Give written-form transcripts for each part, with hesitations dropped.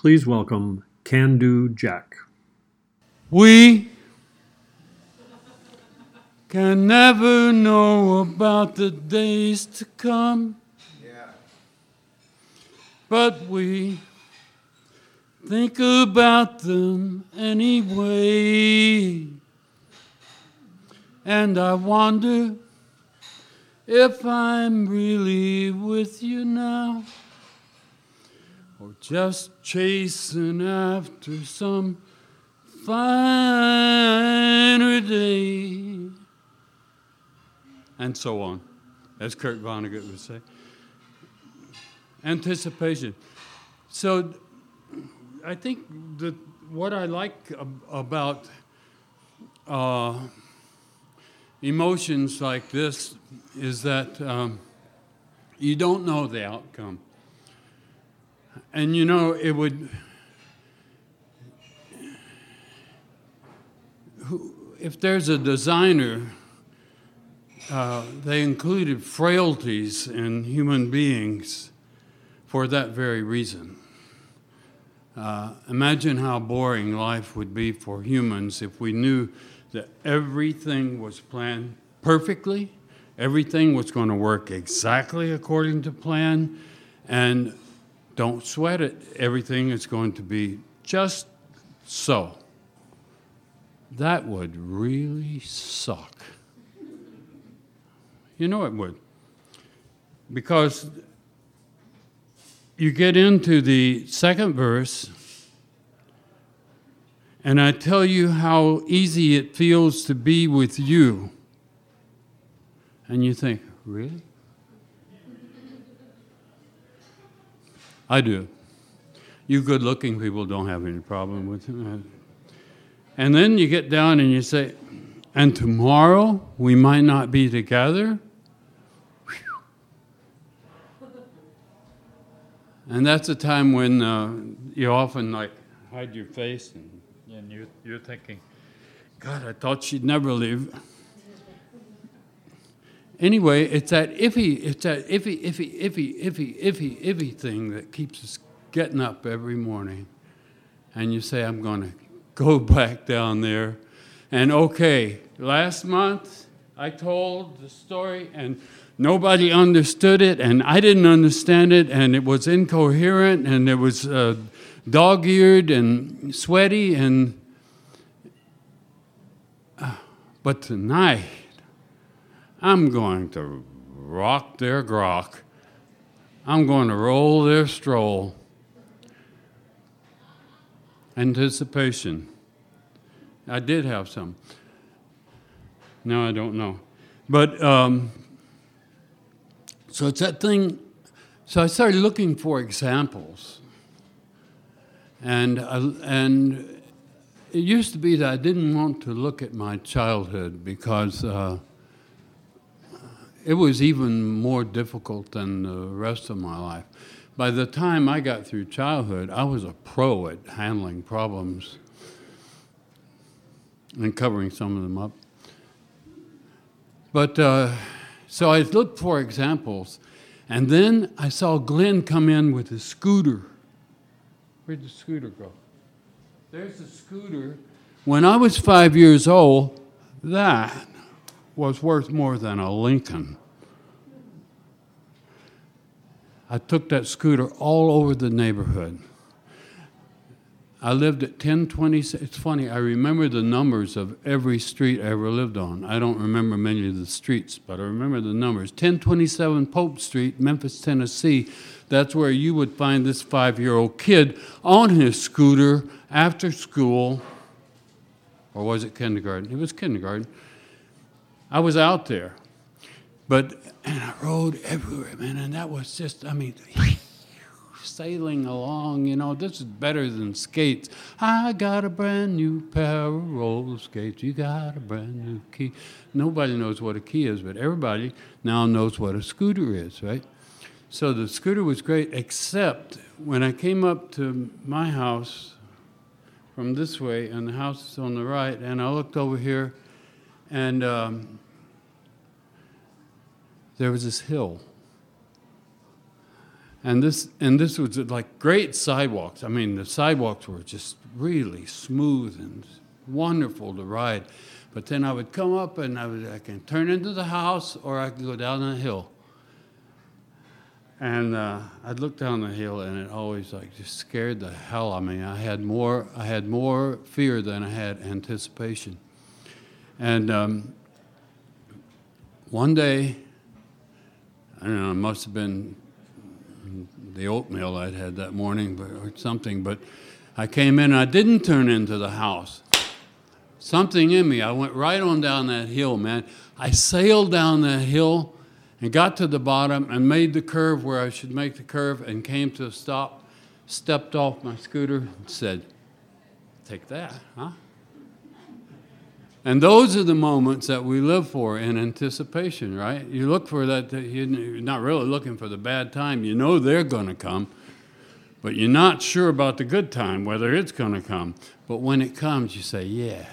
Please welcome Can Do Jack. We can never know about the days to come, but we think about them anyway. And I wonder if I'm really with you now, or just chasing after some finer day. And so on, as Kurt Vonnegut would say. Anticipation. So I think that what I like about emotions like this is that you don't know the outcome. And you know, it would, if there's a designer, they included frailties in human beings for that very reason. Imagine how boring life would be for humans if we knew that everything was planned perfectly, everything was going to work exactly according to plan, and don't sweat it, everything is going to be just so. That would really suck. You know it would. Because you get into the second verse, and I tell you how easy it feels to be with you. And you think, really? I do. You good-looking people don't have any problem with it. And then you get down and you say, and tomorrow we might not be together? And that's a time when you often hide your face and you're thinking, God, I thought she'd never leave. Anyway, it's that iffy thing that keeps us getting up every morning. And you say, I'm going to go back down there. And okay, last month I told the story and nobody understood it, and I didn't understand it, and it was incoherent, and it was dog-eared and sweaty, but tonight, I'm going to rock their grok. I'm going to roll their stroll. Anticipation. I did have some. Now I don't know. But, so it's that thing. So I started looking for examples. And it used to be that I didn't want to look at my childhood because it was even more difficult than the rest of my life. By the time I got through childhood, I was a pro at handling problems and covering some of them up. But so I looked for examples, and then I saw Glenn come in with a scooter. Where'd the scooter go? There's the scooter. When I was 5 years old, that was worth more than a Lincoln. I took that scooter all over the neighborhood. I lived at 1026. It's funny, I remember the numbers of every street I ever lived on. I don't remember many of the streets, but I remember the numbers. 1027 Pope Street, Memphis, Tennessee. That's where you would find this 5-year-old kid on his scooter after school. Or was it kindergarten? It was kindergarten. I was out there. And I rode everywhere, man, and that was just, sailing along, this is better than skates. I got a brand new pair of roller skates. You got a brand new key. Nobody knows what a key is, but everybody now knows what a scooter is, right? So the scooter was great, except when I came up to my house from this way, and the house is on the right, and I looked over here, and there was this hill. And this was like great sidewalks. I mean, the sidewalks were just really smooth and wonderful to ride. But then I would come up and I can turn into the house or I could go down the hill. And I'd look down the hill and it always like just scared the hell out of me. I had more fear than I had anticipation. And one day, I don't know, it must have been the oatmeal I'd had that morning or something, but I came in and I didn't turn into the house. Something in me, I went right on down that hill, man. I sailed down that hill and got to the bottom and made the curve where I should make the curve and came to a stop, stepped off my scooter and said, "Take that, huh?" And those are the moments that we live for in anticipation, right? You look for that, you're not really looking for the bad time. You know they're going to come, but you're not sure about the good time, whether it's going to come. But when it comes, you say,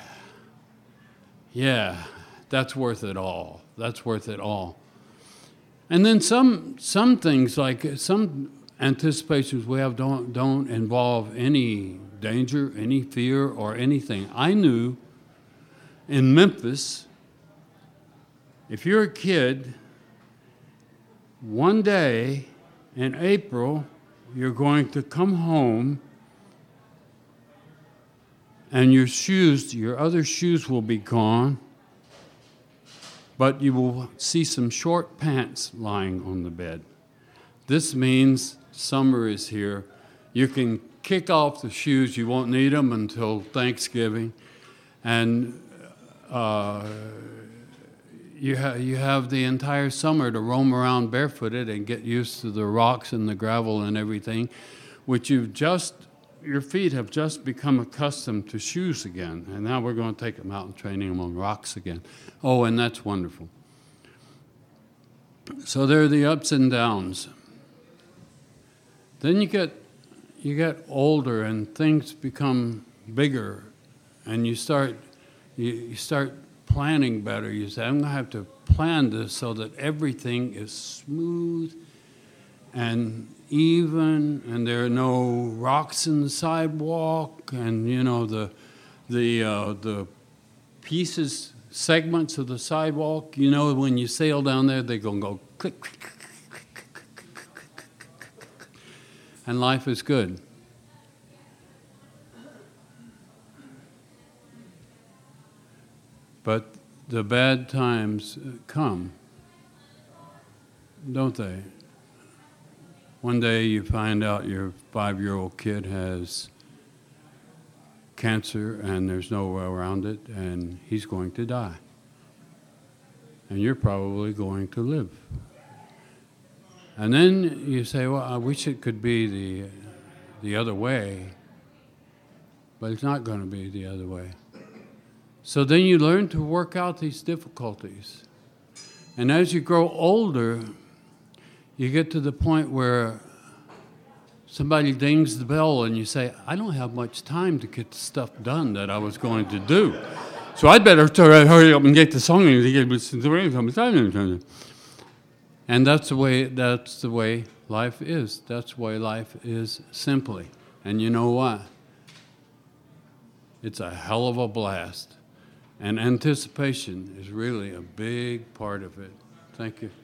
yeah, that's worth it all. That's worth it all. And then some things, like some anticipations we have don't involve any danger, any fear, or anything. I knew in Memphis, if you're a kid, one day in April, you're going to come home and your other shoes will be gone, but you will see some short pants lying on the bed. This means summer is here. You can kick off the shoes. You won't need them until Thanksgiving. And you have the entire summer to roam around barefooted and get used to the rocks and the gravel and everything, which your feet have just become accustomed to shoes again. And now we're going to take them out and training them on rocks again. Oh, and that's wonderful. So there are the ups and downs. Then you get older and things become bigger, and you start planning better. You say, I'm going to have to plan this so that everything is smooth and even, and there are no rocks in the sidewalk, and the segments of the sidewalk. When you sail down there, they're going to go click, click, click, click, click, click, click, click, click, and life is good. But the bad times come, don't they? One day you find out your 5-year-old kid has cancer and there's no way around it, and he's going to die. And you're probably going to live. And then you say, well, I wish it could be the other way, but it's not going to be the other way. So then you learn to work out these difficulties. And as you grow older, you get to the point where somebody dings the bell and you say, I don't have much time to get the stuff done that I was going to do. So I'd better hurry up and get the song. And that's the way life is. That's the way life is simply. And you know what? It's a hell of a blast. And anticipation is really a big part of it. Thank you.